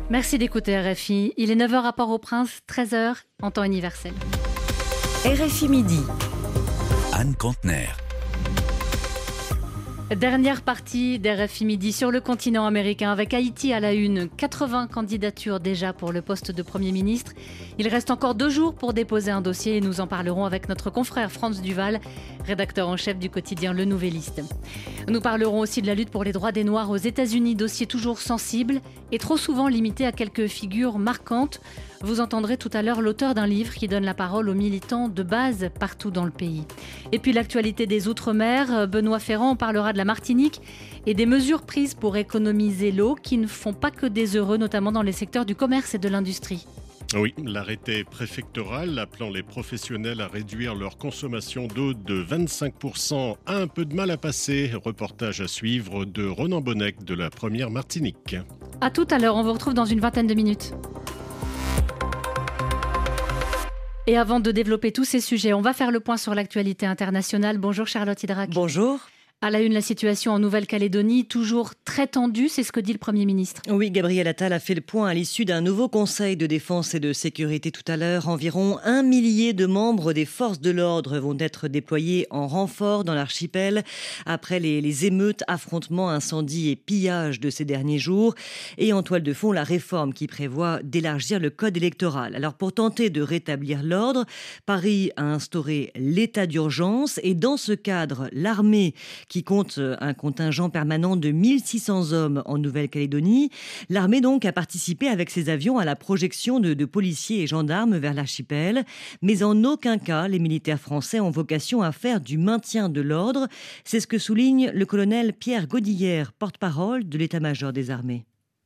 Merci d'écouter RFI. Il est 9h à Port-au-Prince, 13h en temps universel. RFI Midi. Anne Contener. Dernière partie d'RFI Midi sur le continent américain avec Haïti à la une. 80 candidatures déjà pour le poste de Premier ministre. Il reste encore 2 jours pour déposer un dossier et nous en parlerons avec notre confrère Frantz Duval, rédacteur en chef du quotidien Le Nouvelliste. Nous parlerons aussi de la lutte pour les droits des Noirs aux États-Unis, dossier toujours sensible et trop souvent limité à quelques figures marquantes. Vous entendrez tout à l'heure l'auteur d'un livre qui donne la parole aux militants de base partout dans le pays. Et puis l'actualité des Outre-mer, Benoît Ferrand parlera de la Martinique et des mesures prises pour économiser l'eau qui ne font pas que des heureux, notamment dans les secteurs du commerce et de l'industrie. Oui, l'arrêté préfectoral appelant les professionnels à réduire leur consommation d'eau de 25% a un peu de mal à passer. Reportage à suivre de Ronan Bonnec de la Première Martinique. À tout à l'heure, on vous retrouve dans une vingtaine de minutes. Et avant de développer tous ces sujets, on va faire le point sur l'actualité internationale. Bonjour Charlotte Hydrac. Bonjour. À la une, la situation en Nouvelle-Calédonie, toujours très tendue, c'est ce que dit le Premier ministre. Oui, Gabriel Attal a fait le point à l'issue d'un nouveau conseil de défense et de sécurité tout à l'heure. Environ 1 millier de membres des forces de l'ordre vont être déployés en renfort dans l'archipel après les émeutes, affrontements, incendies et pillages de ces derniers jours. Et en toile de fond, la réforme qui prévoit d'élargir le code électoral. Alors pour tenter de rétablir l'ordre, Paris a instauré l'état d'urgence et dans ce cadre, l'armée qui compte un contingent permanent de 1600 hommes en Nouvelle-Calédonie. L'armée donc a participé avec ses avions à la projection de policiers et gendarmes vers l'archipel. Mais en aucun cas, les militaires français ont vocation à faire du maintien de l'ordre. C'est ce que souligne le colonel Pierre Godillère, porte-parole de l'état-major des armées.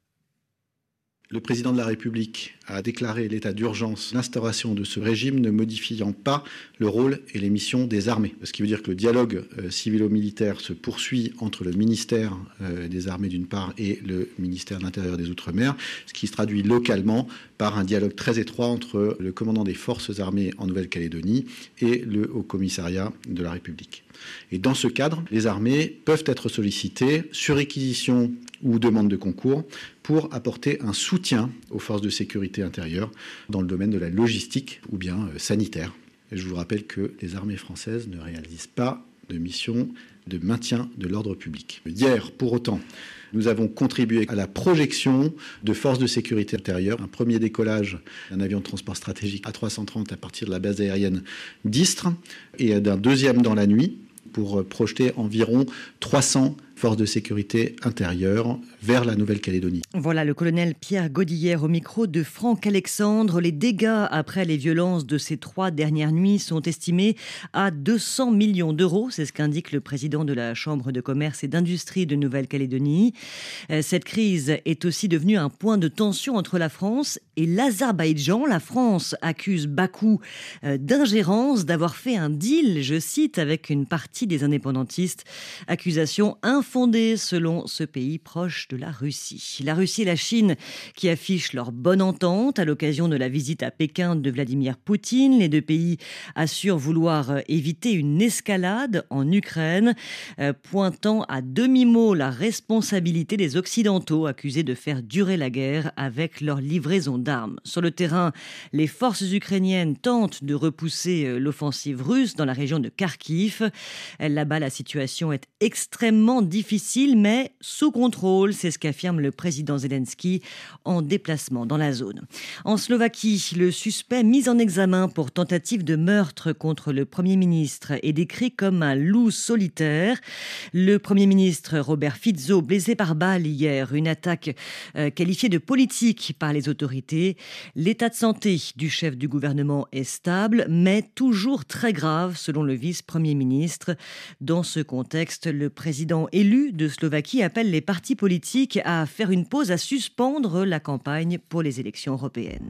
Le président de la République a déclaré l'état d'urgence, l'instauration de ce régime ne modifiant pas le rôle et les missions des armées. Ce qui veut dire que le dialogue civilo-militaire se poursuit entre le ministère des Armées d'une part et le ministère de l'Intérieur des Outre-mer, ce qui se traduit localement par un dialogue très étroit entre le commandant des forces armées en Nouvelle-Calédonie et le Haut-Commissariat de la République. Et dans ce cadre, les armées peuvent être sollicitées sur réquisition ou demande de concours pour apporter un soutien aux forces de sécurité intérieure dans le domaine de la logistique ou bien sanitaire. Et je vous rappelle que les armées françaises ne réalisent pas de mission de maintien de l'ordre public. Hier, pour autant, nous avons contribué à la projection de forces de sécurité intérieure, un premier décollage d'un avion de transport stratégique A330 à partir de la base aérienne d'Istres et d'un deuxième dans la nuit pour projeter environ 300 forces de sécurité intérieure vers la Nouvelle-Calédonie. Voilà le colonel Pierre Godillère au micro de Franck Alexandre. Les dégâts après les violences de ces 3 dernières nuits sont estimés à 200 millions d'euros. C'est ce qu'indique le président de la Chambre de commerce et d'industrie de Nouvelle-Calédonie. Cette crise est aussi devenue un point de tension entre la France et l'Azerbaïdjan. La France accuse Bakou d'ingérence, d'avoir fait un deal, je cite, avec une partie des indépendantistes. Accusation infondée selon ce pays proche de la Russie. La Russie et la Chine qui affichent leur bonne entente à l'occasion de la visite à Pékin de Vladimir Poutine. Les 2 pays assurent vouloir éviter une escalade en Ukraine, pointant à demi-mot la responsabilité des Occidentaux accusés de faire durer la guerre avec leur livraison d'armes. Sur le terrain, les forces ukrainiennes tentent de repousser l'offensive russe dans la région de Kharkiv. Là-bas, la situation est extrêmement difficile, mais sous contrôle. C'est ce qu'affirme le président Zelensky en déplacement dans la zone. En Slovaquie, le suspect mis en examen pour tentative de meurtre contre le Premier ministre est décrit comme un loup solitaire. Le Premier ministre Robert Fico, blessé par balle hier, une attaque qualifiée de politique par les autorités. L'état de santé du chef du gouvernement est stable, mais toujours très grave, selon le vice-premier ministre. Dans ce contexte, le président élu de Slovaquie appelle les partis politiques à faire une pause, à suspendre la campagne pour les élections européennes.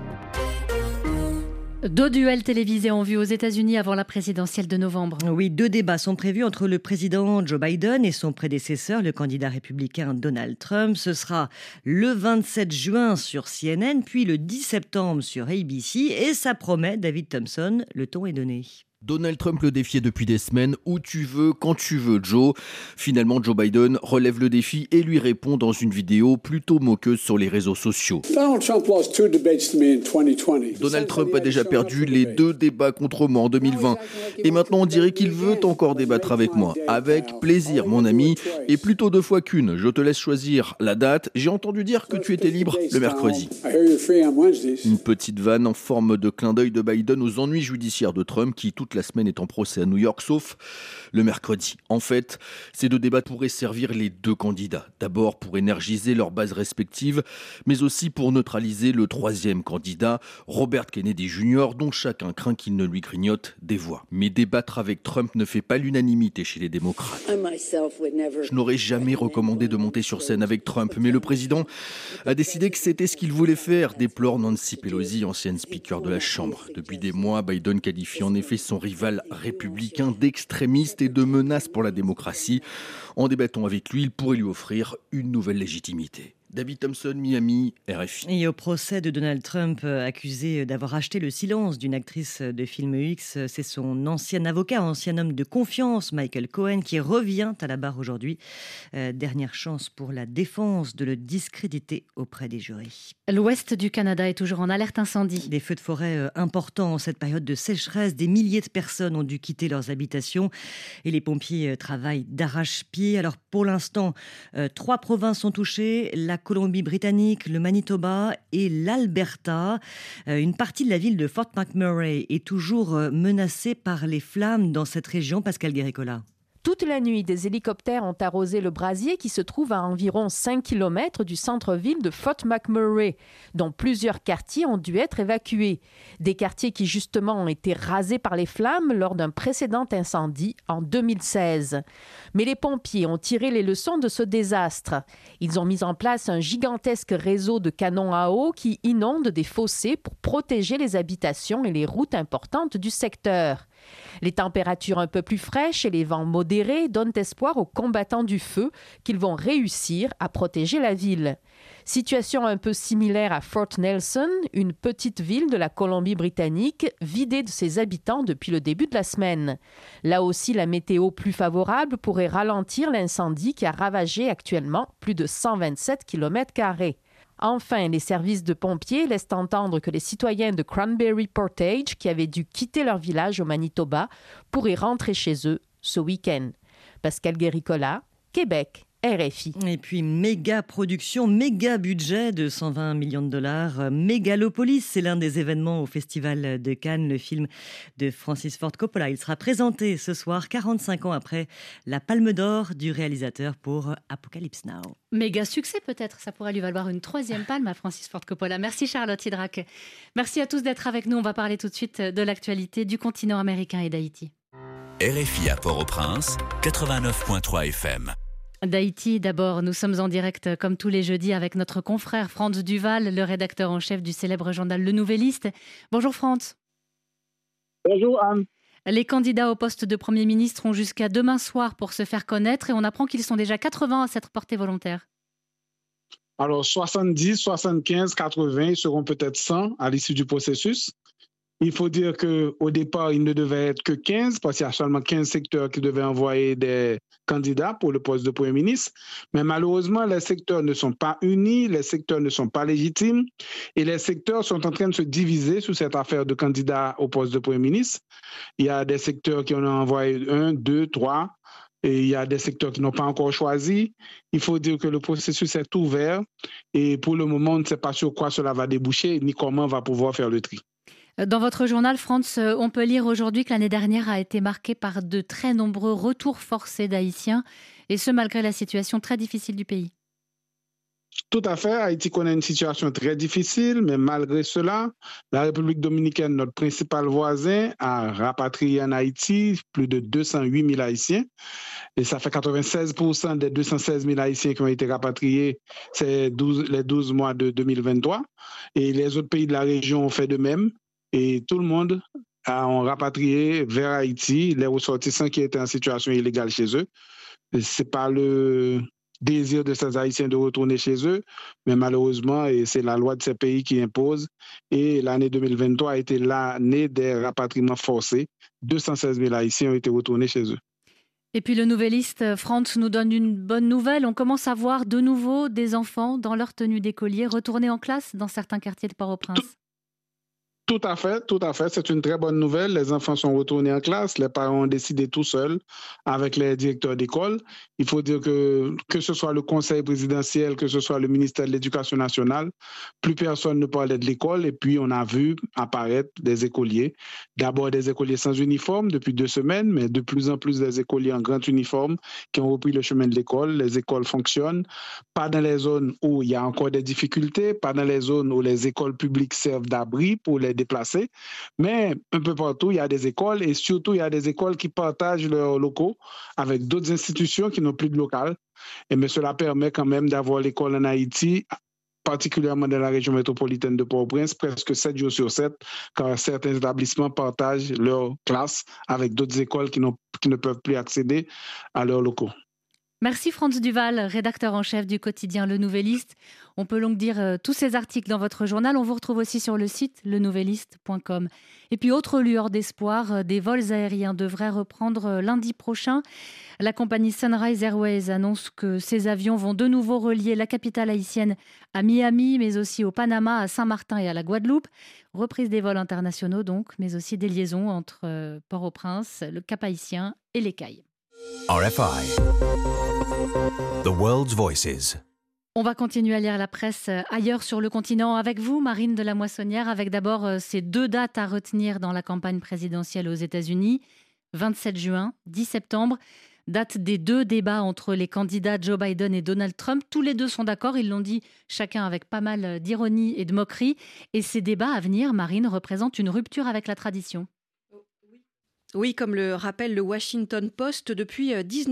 2 duels télévisés en vue aux États-Unis avant la présidentielle de novembre. Oui, 2 débats sont prévus entre le président Joe Biden et son prédécesseur, le candidat républicain Donald Trump. Ce sera le 27 juin sur CNN, puis le 10 septembre sur ABC. Et ça promet, David Thompson, le ton est donné. Donald Trump le défiait depuis des semaines, où tu veux, quand tu veux, Joe. Finalement, Joe Biden relève le défi et lui répond dans une vidéo plutôt moqueuse sur les réseaux sociaux. Donald Trump a déjà perdu les 2 débats contre moi en 2020. Et maintenant, on dirait qu'il veut encore débattre avec moi. Avec plaisir, mon ami, et plutôt 2 fois qu'une. Je te laisse choisir la date. J'ai entendu dire que tu étais libre le mercredi. Une petite vanne en forme de clin d'œil de Biden aux ennuis judiciaires de Trump qui, toute la semaine, est en procès à New York, sauf le mercredi. En fait, ces 2 débats pourraient servir les 2 candidats. D'abord pour énergiser leurs bases respectives, mais aussi pour neutraliser le 3e candidat, Robert Kennedy Jr., dont chacun craint qu'il ne lui grignote des voix. Mais débattre avec Trump ne fait pas l'unanimité chez les démocrates. Je n'aurais jamais recommandé de monter sur scène avec Trump, mais le président a décidé que c'était ce qu'il voulait faire, déplore Nancy Pelosi, ancienne speaker de la Chambre. Depuis des mois, Biden qualifie en effet son rival républicain d'extrémiste et de menace pour la démocratie. En débattant avec lui, il pourrait lui offrir une nouvelle légitimité. David Thompson, Miami, RFI. Et au procès de Donald Trump, accusé d'avoir acheté le silence d'une actrice de film X, c'est son ancien avocat, ancien homme de confiance, Michael Cohen, qui revient à la barre aujourd'hui. Dernière chance pour la défense de le discréditer auprès des jurys. L'ouest du Canada est toujours en alerte incendie. Des feux de forêt importants en cette période de sécheresse. Des milliers de personnes ont dû quitter leurs habitations et les pompiers travaillent d'arrache-pied. Alors pour l'instant, 3 provinces sont touchées, la Colombie-Britannique, le Manitoba et l'Alberta. Une partie de la ville de Fort McMurray est toujours menacée par les flammes dans cette région. Pascal Guéricola. Toute la nuit, des hélicoptères ont arrosé le brasier qui se trouve à environ 5 km du centre-ville de Fort McMurray, dont plusieurs quartiers ont dû être évacués. Des quartiers qui justement ont été rasés par les flammes lors d'un précédent incendie en 2016. Mais les pompiers ont tiré les leçons de ce désastre. Ils ont mis en place un gigantesque réseau de canons à eau qui inonde des fossés pour protéger les habitations et les routes importantes du secteur. Les températures un peu plus fraîches et les vents modérés donnent espoir aux combattants du feu qu'ils vont réussir à protéger la ville. Situation un peu similaire à Fort Nelson, une petite ville de la Colombie-Britannique vidée de ses habitants depuis le début de la semaine. Là aussi, la météo plus favorable pourrait ralentir l'incendie qui a ravagé actuellement plus de 127 km². Enfin, les services de pompiers laissent entendre que les citoyens de Cranberry Portage, qui avaient dû quitter leur village au Manitoba, pourraient rentrer chez eux ce week-end. Pascal Guéricola, Québec, RFI. Et puis, méga production, méga budget de 120 millions de dollars. Mégalopolis, c'est l'un des événements au Festival de Cannes, le film de Francis Ford Coppola. Il sera présenté ce soir, 45 ans après la Palme d'Or du réalisateur pour Apocalypse Now. Méga succès peut-être, ça pourrait lui valoir une 3e palme à Francis Ford Coppola. Merci Charlotte Hydrac. Merci à tous d'être avec nous. On va parler tout de suite de l'actualité du continent américain et d'Haïti. RFI à Port-au-Prince, 89.3 FM. D'Haïti, d'abord, nous sommes en direct comme tous les jeudis avec notre confrère Franz Duval, le rédacteur en chef du célèbre journal Le Nouvelliste. Bonjour Franz. Bonjour Anne. Les candidats au poste de Premier ministre ont jusqu'à demain soir pour se faire connaître et on apprend qu'ils sont déjà 80 à s'être portés volontaires. Alors 70, 75, 80, ils seront peut-être 100 à l'issue du processus. Il faut dire qu'au départ, il ne devait être que 15 parce qu'il y a seulement 15 secteurs qui devaient envoyer des candidats pour le poste de Premier ministre. Mais malheureusement, les secteurs ne sont pas unis, les secteurs ne sont pas légitimes et les secteurs sont en train de se diviser sur cette affaire de candidats au poste de Premier ministre. Il y a des secteurs qui en ont envoyé 1, 2, 3 et il y a des secteurs qui n'ont pas encore choisi. Il faut dire que le processus est ouvert et pour le moment, on ne sait pas sur quoi cela va déboucher ni comment on va pouvoir faire le tri. Dans votre journal, Franz, on peut lire aujourd'hui que l'année dernière a été marquée par de très nombreux retours forcés d'Haïtiens, et ce malgré la situation très difficile du pays. Tout à fait. Haïti connaît une situation très difficile, mais malgré cela, la République dominicaine, notre principal voisin, a rapatrié en Haïti plus de 208 000 Haïtiens. Et ça fait 96% des 216 000 Haïtiens qui ont été rapatriés ces les 12 mois de 2023. Et les autres pays de la région ont fait de même. Et tout le monde a rapatrié vers Haïti les ressortissants qui étaient en situation illégale chez eux. C'est pas le désir de ces Haïtiens de retourner chez eux, mais malheureusement, et c'est la loi de ces pays qui impose, et l'année 2023 a été l'année des rapatriements forcés. 216 000 Haïtiens ont été retournés chez eux. Et puis le Nouvelliste, France, nous donne une bonne nouvelle. On commence à voir de nouveau des enfants dans leur tenue d'écolier retourner en classe dans certains quartiers de Port-au-Prince. Tout à fait. C'est une très bonne nouvelle. Les enfants sont retournés en classe. Les parents ont décidé tout seuls avec les directeurs d'école. Il faut dire que ce soit le conseil présidentiel, que ce soit le ministère de l'Éducation nationale, plus personne ne parlait de l'école. Et puis, on a vu apparaître des écoliers. D'abord, des écoliers sans uniforme depuis 2 semaines, mais de plus en plus des écoliers en grand uniforme qui ont repris le chemin de l'école. Les écoles fonctionnent. Pas dans les zones où il y a encore des difficultés, pas dans les zones où les écoles publiques servent d'abri pour les déplacés, mais un peu partout, il y a des écoles et surtout, il y a des écoles qui partagent leurs locaux avec d'autres institutions qui n'ont plus de local. Mais cela permet quand même d'avoir l'école en Haïti, particulièrement dans la région métropolitaine de Port-au-Prince, presque 7 jours sur 7, car certains établissements partagent leurs classes avec d'autres écoles qui ne peuvent plus accéder à leurs locaux. Merci Franz Duval, rédacteur en chef du quotidien Le Nouvelliste. On peut donc dire tous ces articles dans votre journal. On vous retrouve aussi sur le site lenouvelliste.com. Et puis autre lueur d'espoir, des vols aériens devraient reprendre lundi prochain. La compagnie Sunrise Airways annonce que ses avions vont de nouveau relier la capitale haïtienne à Miami, mais aussi au Panama, à Saint-Martin et à la Guadeloupe. Reprise des vols internationaux donc, mais aussi des liaisons entre Port-au-Prince, le Cap-Haïtien et les Cayes. RFI, The World's Voices. On va continuer à lire la presse ailleurs sur le continent avec vous, Marine de la Moissonnière, avec d'abord ces 2 dates à retenir dans la campagne présidentielle aux États-Unis. 27 juin, 10 septembre, date des 2 débats entre les candidats Joe Biden et Donald Trump. Tous les 2 sont d'accord, ils l'ont dit chacun avec pas mal d'ironie et de moquerie. Et ces débats à venir, Marine, représentent une rupture avec la tradition. Oui, comme le rappelle le Washington Post, depuis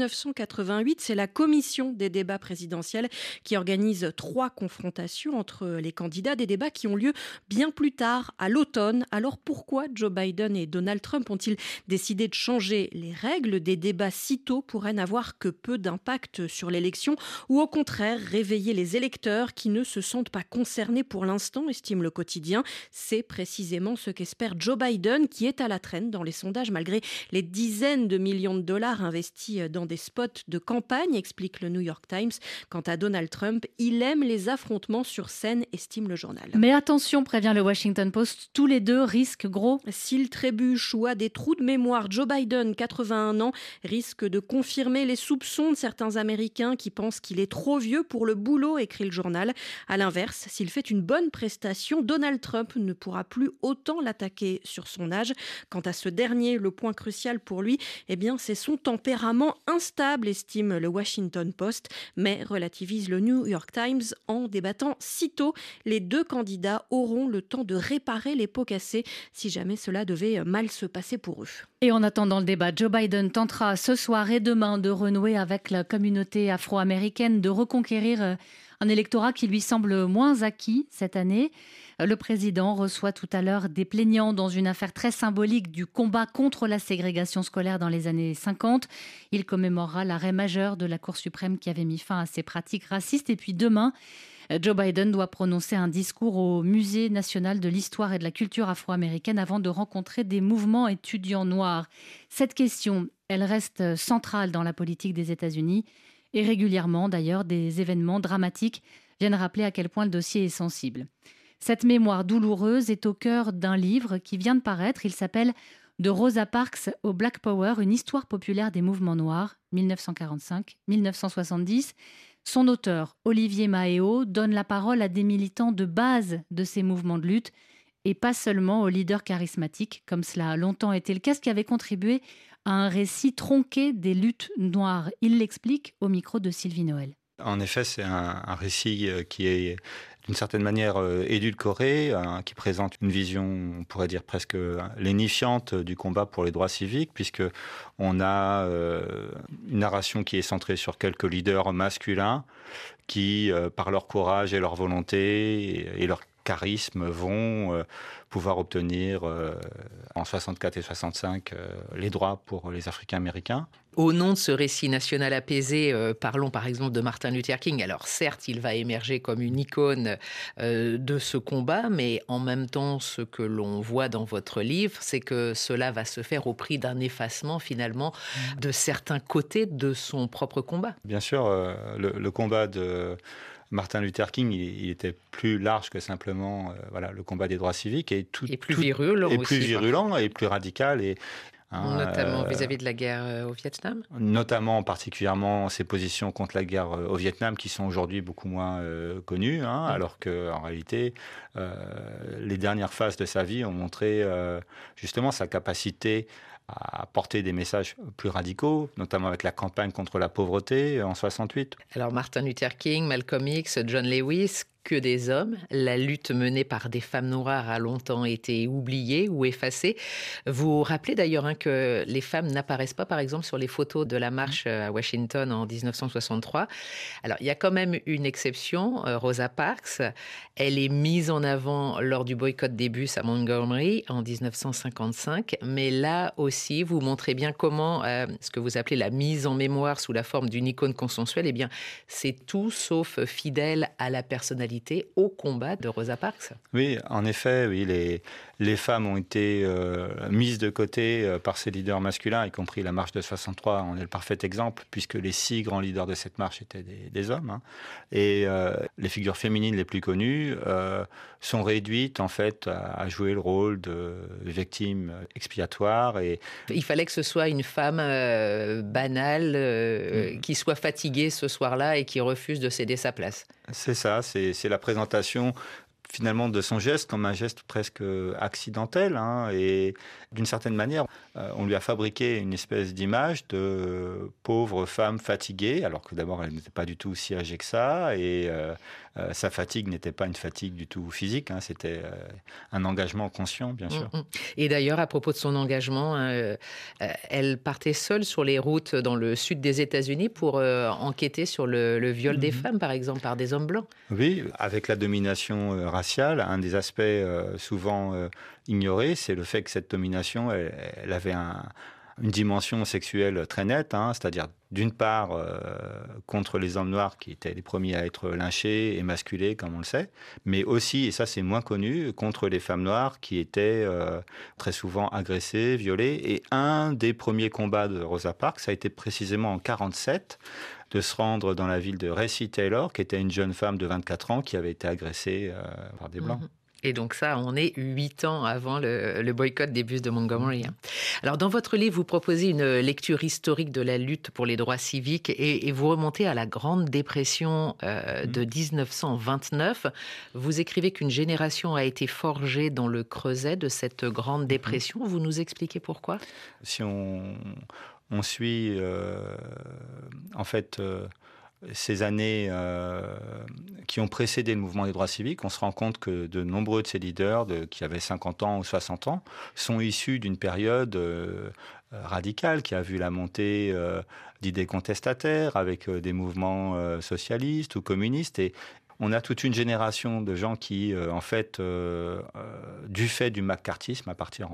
1988, c'est la commission des débats présidentiels qui organise 3 confrontations entre les candidats, des débats qui ont lieu bien plus tard, à l'automne. Alors pourquoi Joe Biden et Donald Trump ont-ils décidé de changer les règles? Des débats si tôt pourraient n'avoir que peu d'impact sur l'élection ou au contraire réveiller les électeurs qui ne se sentent pas concernés pour l'instant, estime le quotidien. C'est précisément ce qu'espère Joe Biden qui est à la traîne dans les sondages malgré les dizaines de millions de dollars investis dans des spots de campagne, explique le New York Times. Quant à Donald Trump, il aime les affrontements sur scène, estime le journal. Mais attention, prévient le Washington Post, tous les 2 risquent gros. S'il trébuche ou a des trous de mémoire, Joe Biden, 81 ans, risque de confirmer les soupçons de certains Américains qui pensent qu'il est trop vieux pour le boulot, écrit le journal. À l'inverse, s'il fait une bonne prestation, Donald Trump ne pourra plus autant l'attaquer sur son âge. Quant à ce dernier, le point crucial pour lui, c'est son tempérament instable, estime le Washington Post, mais relativise le New York Times en débattant si tôt. Les 2 candidats auront le temps de réparer les pots cassés si jamais cela devait mal se passer pour eux. Et en attendant le débat, Joe Biden tentera ce soir et demain de renouer avec la communauté afro-américaine, de reconquérir un électorat qui lui semble moins acquis cette année. Le président reçoit tout à l'heure des plaignants dans une affaire très symbolique du combat contre la ségrégation scolaire dans les années 50. Il commémorera l'arrêt majeur de la Cour suprême qui avait mis fin à ces pratiques racistes. Et puis demain, Joe Biden doit prononcer un discours au Musée national de l'histoire et de la culture afro-américaine avant de rencontrer des mouvements étudiants noirs. Cette question, elle reste centrale dans la politique des États-Unis. Et régulièrement, d'ailleurs, des événements dramatiques viennent rappeler à quel point le dossier est sensible. Cette mémoire douloureuse est au cœur d'un livre qui vient de paraître. Il s'appelle « De Rosa Parks au Black Power, une histoire populaire des mouvements noirs, 1945-1970 ». Son auteur, Olivier Maheo, donne la parole à des militants de base de ces mouvements de lutte et pas seulement aux leaders charismatiques, comme cela a longtemps été le cas, ce qui avait contribué à un récit tronqué des luttes noires. Il l'explique au micro de Sylvie Noël. En effet, c'est un récit qui est d'une certaine manière édulcoré, qui présente une vision, on pourrait dire presque lénifiante du combat pour les droits civiques, puisqu'on a une narration qui est centrée sur quelques leaders masculins qui, par leur courage et leur volonté et leur charisme vont pouvoir obtenir en 64 et 65 les droits pour les Africains-Américains. Au nom de ce récit national apaisé, parlons par exemple de Martin Luther King. Alors certes, il va émerger comme une icône de ce combat, mais en même temps, ce que l'on voit dans votre livre, c'est que cela va se faire au prix d'un effacement finalement de certains côtés de son propre combat. Bien sûr, le combat de Martin Luther King, il était plus large que simplement le combat des droits civiques et plus virulent et plus virulent et plus radical notamment vis-à-vis de la guerre au Vietnam. Notamment, particulièrement, ses positions contre la guerre au Vietnam, qui sont aujourd'hui beaucoup moins connues, alors qu'en réalité, les dernières phases de sa vie ont montré justement sa capacité à porter des messages plus radicaux, notamment avec la campagne contre la pauvreté en 68. Alors Martin Luther King, Malcolm X, John Lewis, que des hommes. La lutte menée par des femmes noires a longtemps été oubliée ou effacée. Vous rappelez d'ailleurs que les femmes n'apparaissent pas, par exemple, sur les photos de la marche à Washington en 1963. Alors, il y a quand même une exception, Rosa Parks. Elle est mise en avant lors du boycott des bus à Montgomery en 1955. Mais là aussi, vous montrez bien comment ce que vous appelez la mise en mémoire sous la forme d'une icône consensuelle, eh bien, c'est tout sauf fidèle à la personnalité, au combat de Rosa Parks. Oui, en effet, oui, les femmes ont été mises de côté par ces leaders masculins, y compris la marche de 63 en est le parfait exemple, puisque les 6 grands leaders de cette marche étaient des hommes. Et les figures féminines les plus connues sont réduites en fait à jouer le rôle de victime expiatoire. Et il fallait que ce soit une femme banale qui soit fatiguée ce soir-là et qui refuse de céder sa place. C'est ça, c'est la présentation finalement de son geste comme un geste presque accidentel. Et d'une certaine manière, on lui a fabriqué une espèce d'image de pauvre femme fatiguée, alors que d'abord, elle n'était pas du tout si âgée que ça, et sa fatigue n'était pas une fatigue du tout physique, c'était un engagement conscient, bien sûr. Et d'ailleurs, à propos de son engagement, elle partait seule sur les routes dans le sud des États-Unis pour enquêter sur le viol des femmes, par exemple, par des hommes blancs. Oui, avec la domination raciale, un des aspects souvent ignorés, c'est le fait que cette domination, elle avait une dimension sexuelle très nette, c'est-à-dire d'une part contre les hommes noirs qui étaient les premiers à être lynchés, émasculés, comme on le sait, mais aussi, et ça c'est moins connu, contre les femmes noires qui étaient très souvent agressées, violées. Et un des premiers combats de Rosa Parks, ça a été précisément en 1947, de se rendre dans la ville de Recy Taylor, qui était une jeune femme de 24 ans qui avait été agressée par des Blancs. Et donc ça, on est 8 ans avant le boycott des bus de Montgomery. Alors dans votre livre, vous proposez une lecture historique de la lutte pour les droits civiques et vous remontez à la Grande Dépression de 1929. Vous écrivez qu'une génération a été forgée dans le creuset de cette Grande Dépression. Vous nous expliquez pourquoi ? Si on suit en fait ces années qui ont précédé le mouvement des droits civiques, on se rend compte que de nombreux de ces leaders qui avaient 50 ans ou 60 ans sont issus d'une période radicale qui a vu la montée d'idées contestataires avec des mouvements socialistes ou communistes. Et on a toute une génération de gens qui, en fait, du fait du macartisme à partir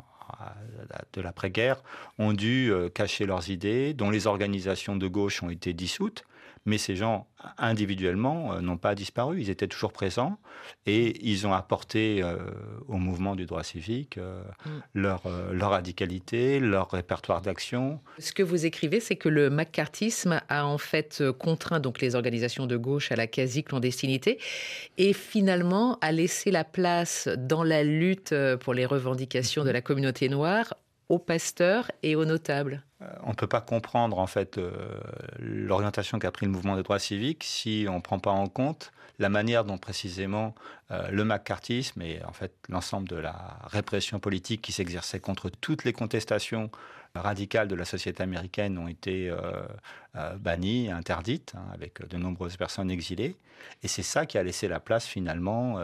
de l'après-guerre, ont dû cacher leurs idées, dont les organisations de gauche ont été dissoutes. Mais ces gens, individuellement, n'ont pas disparu. Ils étaient toujours présents et ils ont apporté au mouvement du droit civique leur radicalité, leur répertoire d'action. Ce que vous écrivez, c'est que le macartisme a en fait contraint donc les organisations de gauche à la quasi-clandestinité et finalement a laissé la place dans la lutte pour les revendications de la communauté noire aux pasteurs et aux notables. On ne peut pas comprendre en fait l'orientation qu'a pris le mouvement des droits civiques si on ne prend pas en compte la manière dont précisément le macartisme et en fait l'ensemble de la répression politique qui s'exerçait contre toutes les contestations radicales de la société américaine ont été bannies, interdites, avec de nombreuses personnes exilées. Et c'est ça qui a laissé la place finalement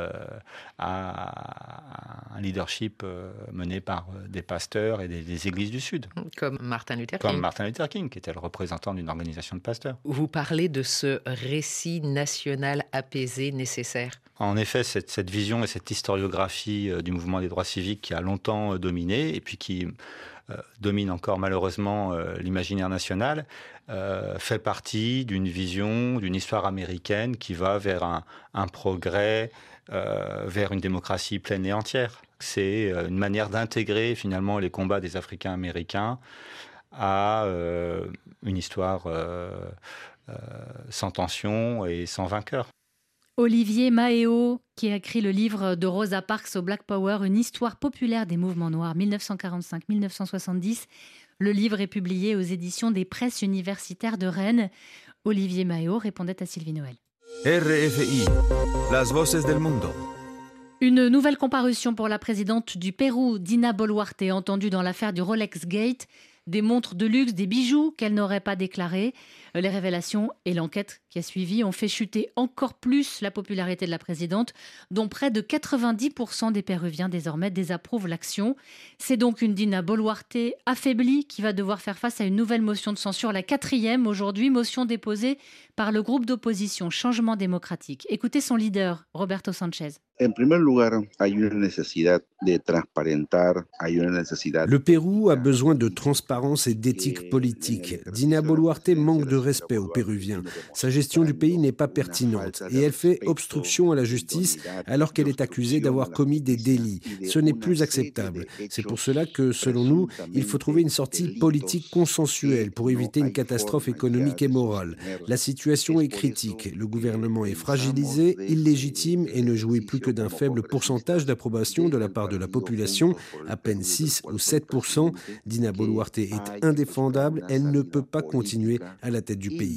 à un leadership mené par des pasteurs et des églises du Sud. Comme Martin Luther King. Comme Martin Luther King, qui était le représentant d'une organisation de pasteurs. Vous parlez de ce récit national apaisé nécessaire. En effet, cette vision et cette historiographie du mouvement des droits civiques qui a longtemps dominé et puis qui domine encore malheureusement l'imaginaire national, fait partie d'une vision, d'une histoire américaine qui va vers un progrès, vers une démocratie pleine et entière. C'est une manière d'intégrer finalement les combats des Africains américains à une histoire sans tension et sans vainqueur. Olivier Maheo, qui a écrit le livre de Rosa Parks au Black Power, une histoire populaire des mouvements noirs 1945-1970. Le livre est publié aux éditions des Presses universitaires de Rennes. Olivier Maheo répondait à Sylvie Noël. RFI, las voces del mundo. Une nouvelle comparution pour la présidente du Pérou, Dina Boluarte, entendue dans l'affaire du Rolex Gate. Des montres de luxe, des bijoux qu'elle n'aurait pas déclarés. Les révélations et l'enquête qui a suivi ont fait chuter encore plus la popularité de la présidente, dont près de 90% des Péruviens désormais désapprouvent l'action. C'est donc une Dina Boluarte affaiblie qui va devoir faire face à une nouvelle motion de censure, la 4e aujourd'hui, motion déposée par le groupe d'opposition Changement démocratique. Écoutez son leader, Roberto Sanchez. En primer lugar, hay una necesidad de transparentar, hay una necesidad. Le Pérou a besoin de transparence et d'éthique politique. Dina Boluarte manque de respect aux Péruviens. Sa gestion du pays n'est pas pertinente et elle fait obstruction à la justice alors qu'elle est accusée d'avoir commis des délits. Ce n'est plus acceptable. C'est pour cela que, selon nous, il faut trouver une sortie politique consensuelle pour éviter une catastrophe économique et morale. La situation est critique. Le gouvernement est fragilisé, illégitime et ne jouit plus que d'un faible pourcentage d'approbation de la part de la population, à peine 6 ou 7%. Dina Boluarte est indéfendable, elle ne peut pas continuer à la tête du pays.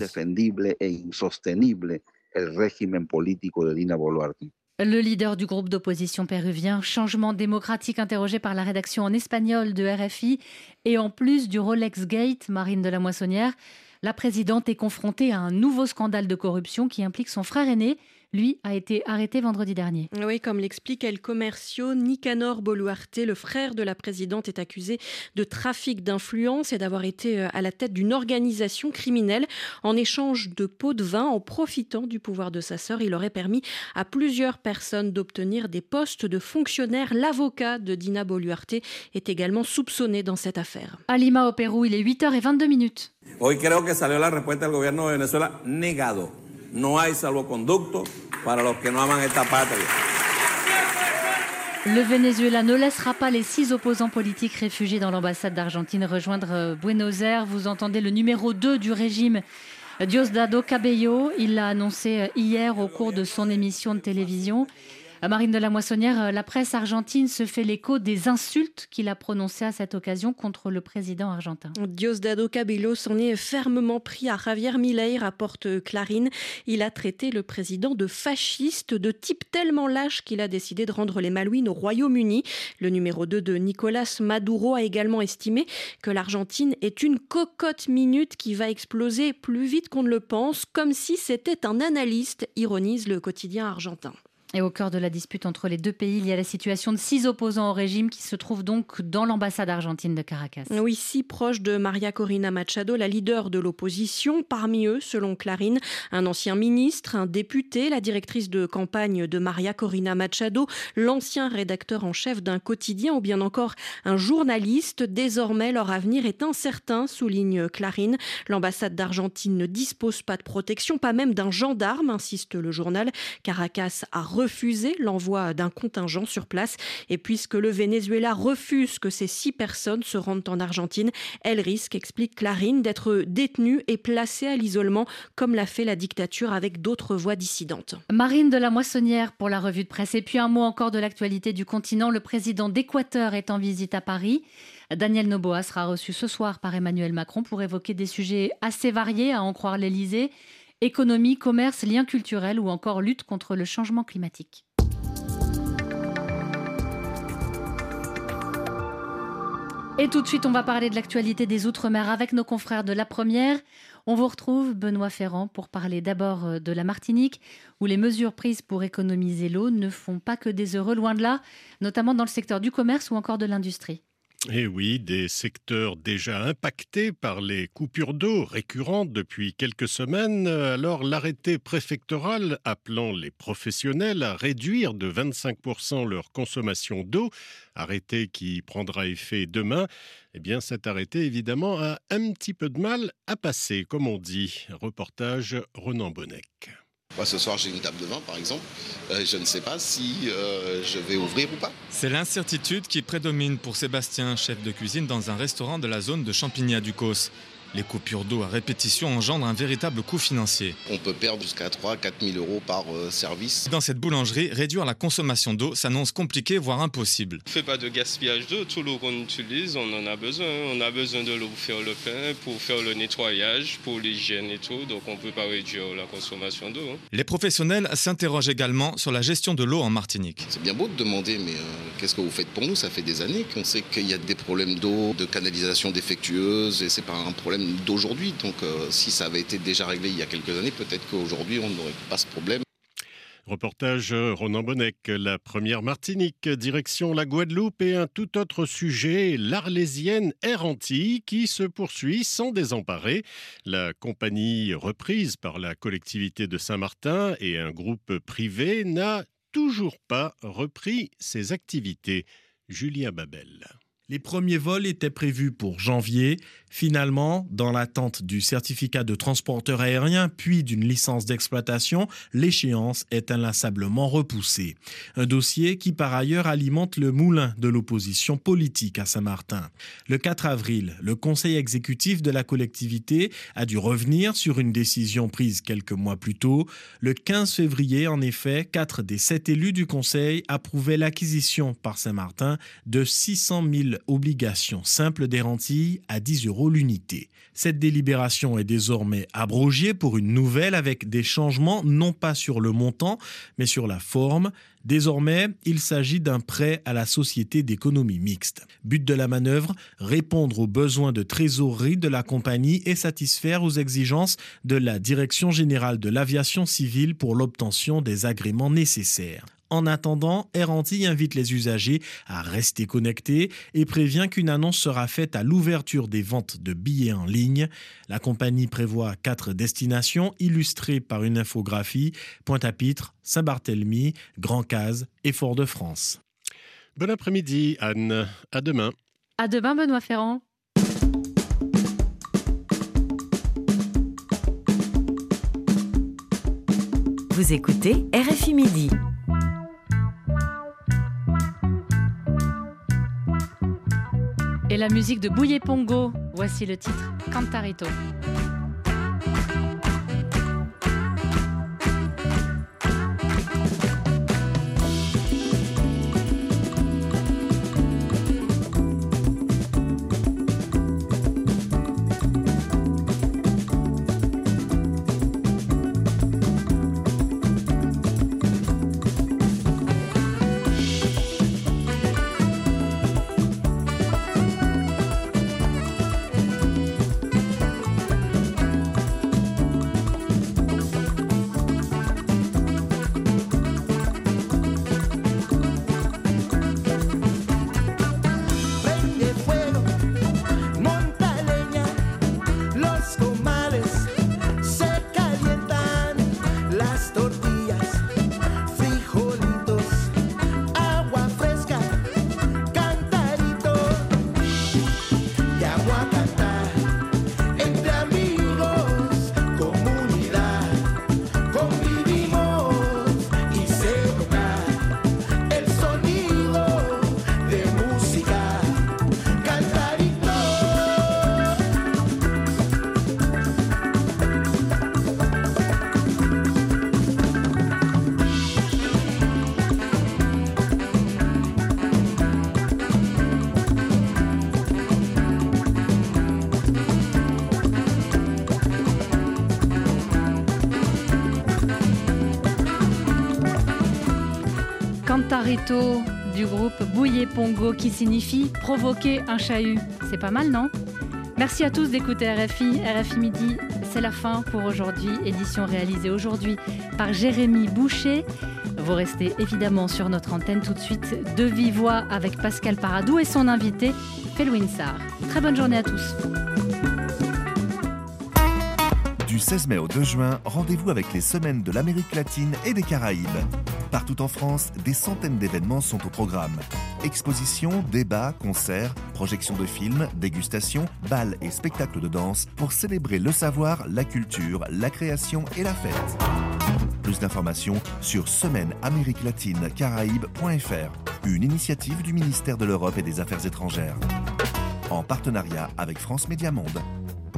Le leader du groupe d'opposition péruvien, Changement démocratique, interrogé par la rédaction en espagnol de RFI, et en plus du Rolex Gate, Marine de la Moissonnière, la présidente est confrontée à un nouveau scandale de corruption qui implique son frère aîné. Lui a été arrêté vendredi dernier. Oui, comme l'explique El Comercio, Nicanor Boluarte, le frère de la présidente, est accusé de trafic d'influence et d'avoir été à la tête d'une organisation criminelle. En échange de pots de vin, en profitant du pouvoir de sa sœur, il aurait permis à plusieurs personnes d'obtenir des postes de fonctionnaires. L'avocat de Dina Boluarte est également soupçonné dans cette affaire. À Lima, au Pérou, il est 8h22. Hoy creo que salió la respuesta del gobierno de Venezuela negado. No hay salvoconducto para los que no aman esta patria. Le Venezuela ne laissera pas les 6 opposants politiques réfugiés dans l'ambassade d'Argentine rejoindre Buenos Aires. Vous entendez le numéro 2 du régime, Diosdado Cabello. Il l'a annoncé hier au cours de son émission de télévision. Marine de la Moissonnière, la presse argentine se fait l'écho des insultes qu'il a prononcées à cette occasion contre le président argentin. Diosdado Cabello s'en est fermement pris à Javier Milei, rapporte Clarín. Il a traité le président de fasciste, de type tellement lâche qu'il a décidé de rendre les Malouines au Royaume-Uni. Le numéro 2 de Nicolás Maduro a également estimé que l'Argentine est une cocotte minute qui va exploser plus vite qu'on ne le pense, comme si c'était un analyste, ironise le quotidien argentin. Et au cœur de la dispute entre les deux pays, il y a la situation de 6 opposants au régime qui se trouvent donc dans l'ambassade argentine de Caracas. Oui, 6 proches de María Corina Machado, la leader de l'opposition. Parmi eux, selon Clarín, un ancien ministre, un député, la directrice de campagne de María Corina Machado, l'ancien rédacteur en chef d'un quotidien ou bien encore un journaliste. Désormais, leur avenir est incertain, souligne Clarín. L'ambassade d'Argentine ne dispose pas de protection, pas même d'un gendarme, insiste le journal. Caracas a refusé l'envoi d'un contingent sur place. Et puisque le Venezuela refuse que ces 6 personnes se rendent en Argentine, elles risquent, explique Clarín, d'être détenues et placées à l'isolement, comme l'a fait la dictature avec d'autres voix dissidentes. Marine de la Moissonnière pour la revue de presse. Et puis un mot encore de l'actualité du continent. Le président d'Équateur est en visite à Paris. Daniel Noboa sera reçu ce soir par Emmanuel Macron pour évoquer des sujets assez variés, à en croire l'Élysée. Économie, commerce, liens culturels ou encore lutte contre le changement climatique. Et tout de suite, on va parler de l'actualité des Outre-mer avec nos confrères de La Première. On vous retrouve, Benoît Ferrand, pour parler d'abord de la Martinique, où les mesures prises pour économiser l'eau ne font pas que des heureux, loin de là, notamment dans le secteur du commerce ou encore de l'industrie. Et oui, des secteurs déjà impactés par les coupures d'eau récurrentes depuis quelques semaines. Alors l'arrêté préfectoral appelant les professionnels à réduire de 25% leur consommation d'eau, arrêté qui prendra effet demain, eh bien cet arrêté évidemment a un petit peu de mal à passer, comme on dit. Reportage Ronan Bonnec. Moi, ce soir, j'ai une table de vin, par exemple. Je ne sais pas si je vais ouvrir ou pas. C'est l'incertitude qui prédomine pour Sébastien, chef de cuisine dans un restaurant de la zone de Champigny-à-Ducos. Les coupures d'eau à répétition engendrent un véritable coût financier. On peut perdre jusqu'à 3 000 à 4 000 euros par service. Dans cette boulangerie, réduire la consommation d'eau s'annonce compliqué, voire impossible. On ne fait pas de gaspillage d'eau. Tout l'eau qu'on utilise, on en a besoin. On a besoin de l'eau pour faire le pain, pour faire le nettoyage, pour l'hygiène et tout. Donc on ne peut pas réduire la consommation d'eau. Les professionnels s'interrogent également sur la gestion de l'eau en Martinique. C'est bien beau de demander, mais qu'est-ce que vous faites pour nous? Ça fait des années qu'on sait qu'il y a des problèmes d'eau, de canalisation défectueuse, et c'est pas un problème d'aujourd'hui. Donc si ça avait été déjà réglé il y a quelques années, peut-être qu'aujourd'hui on n'aurait pas ce problème. Reportage Ronan Bonnec, La Première Martinique, direction la Guadeloupe et un tout autre sujet, l'Arlésienne Air Antilles qui se poursuit sans désemparer. La compagnie reprise par la collectivité de Saint-Martin et un groupe privé n'a toujours pas repris ses activités. Julien Babel. Les premiers vols étaient prévus pour janvier. Finalement, dans l'attente du certificat de transporteur aérien puis d'une licence d'exploitation, l'échéance est inlassablement repoussée. Un dossier qui par ailleurs alimente le moulin de l'opposition politique à Saint-Martin. Le 4 avril, le conseil exécutif de la collectivité a dû revenir sur une décision prise quelques mois plus tôt. Le 15 février, en effet, 4 des 7 élus du conseil approuvaient l'acquisition par Saint-Martin de 600 000 obligations simples d'Air Antilles à 10 € l'unité. Cette délibération est désormais abrogée pour une nouvelle avec des changements non pas sur le montant, mais sur la forme. Désormais, il s'agit d'un prêt à la société d'économie mixte. But de la manœuvre, répondre aux besoins de trésorerie de la compagnie et satisfaire aux exigences de la Direction générale de l'aviation civile pour l'obtention des agréments nécessaires. En attendant, Air Antilles invite les usagers à rester connectés et prévient qu'une annonce sera faite à l'ouverture des ventes de billets en ligne. La compagnie prévoit 4 destinations illustrées par une infographie: Pointe-à-Pitre, Saint-Barthélemy, Grand-Case et Fort-de-France. Bon après-midi, Anne. À demain. À demain, Benoît Ferrand. Vous écoutez RFI Midi. Et la musique de Bouye Pongo, voici le titre Cantarito. Cantarito du groupe Bouillé Pongo qui signifie provoquer un chahut. C'est pas mal, non ? Merci à tous d'écouter RFI. RFI Midi, c'est la fin pour aujourd'hui. Édition réalisée aujourd'hui par Jérémy Boucher. Vous restez évidemment sur notre antenne tout de suite de vive voix avec Pascal Paradou et son invité Felwine Sarr. Très bonne journée à tous. Du 16 mai au 2 juin, rendez-vous avec les semaines de l'Amérique latine et des Caraïbes. Partout en France, des centaines d'événements sont au programme. Expositions, débats, concerts, projections de films, dégustations, bals et spectacles de danse pour célébrer le savoir, la culture, la création et la fête. Plus d'informations sur semaine-amérique-latine-caraïbes.fr, une initiative du ministère de l'Europe et des Affaires étrangères. En partenariat avec France Média Monde.